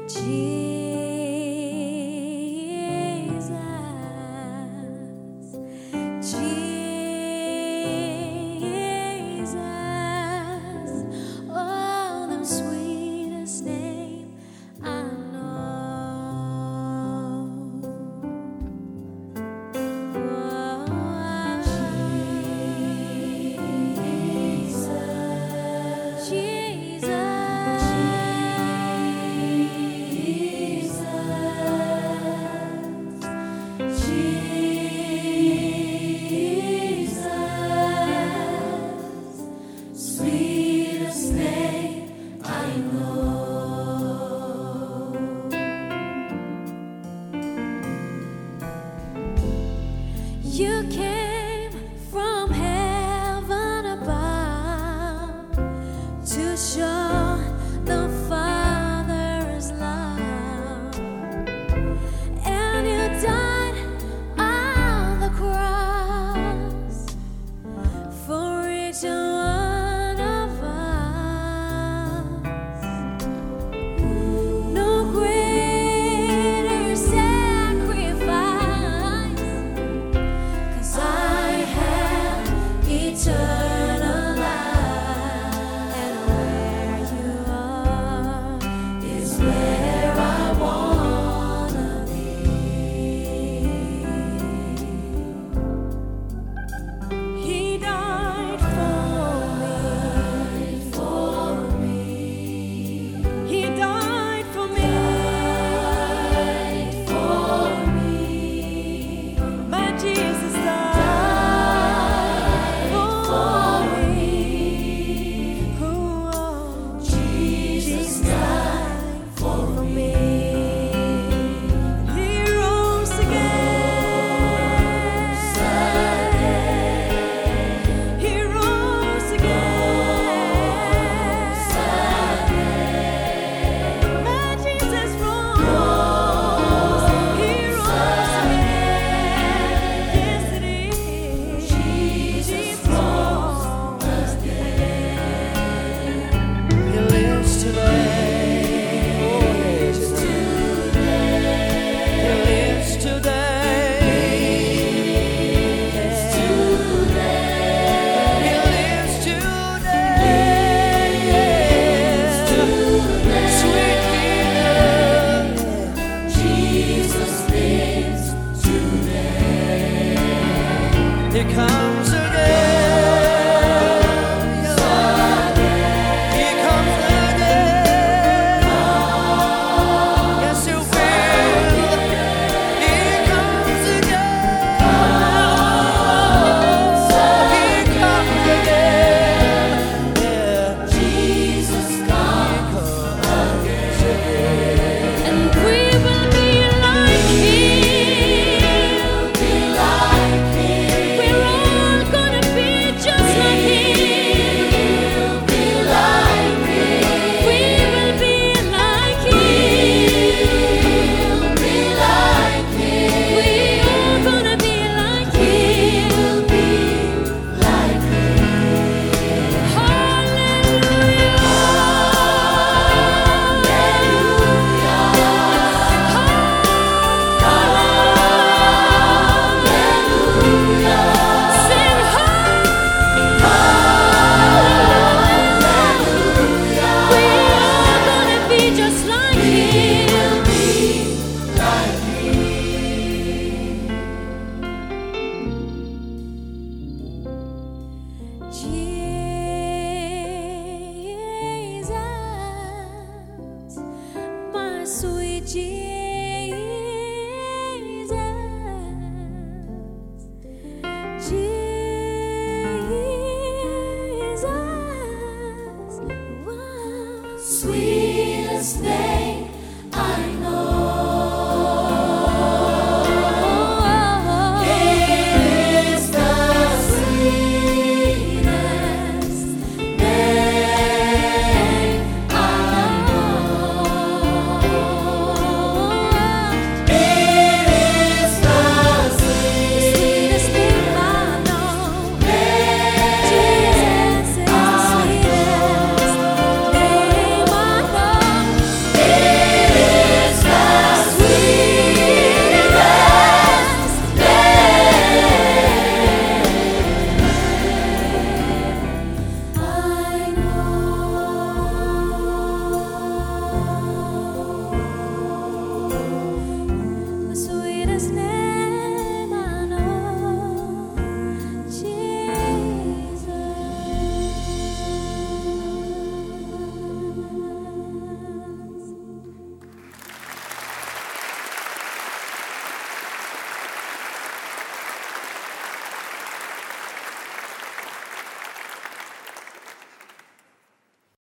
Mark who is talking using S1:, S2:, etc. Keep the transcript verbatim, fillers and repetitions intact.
S1: You came from heaven above to show the Father's love, and you died on the cross for each one of us. No greater sacrifice, 'cause I have eternal life, and where you are is where I wanna be. He died for me. He died for me. My Jesus died for me. Oh, Jesus died for me. He rose again. He rose again. My Jesus rose. He rose again. Yes, it is. Jesus rose again.
S2: He lives today. Oh, yes, He lives today. He lives today. Sweet King,
S1: Jesus lives today.
S2: He comes again. He comes again. Yes, He will. He comes again. He comes again. Yeah.
S1: Jesus comes
S2: again.
S1: and we will be like Him. Be like Him. We're all gonna be just like Him. Be like Him. We will be like Him. Be like Him. We all gonna be like Him. Be like Him. Just like Him, be like Him. Jesus, my sweet Jesus, Jesus, wow. Sweetest name.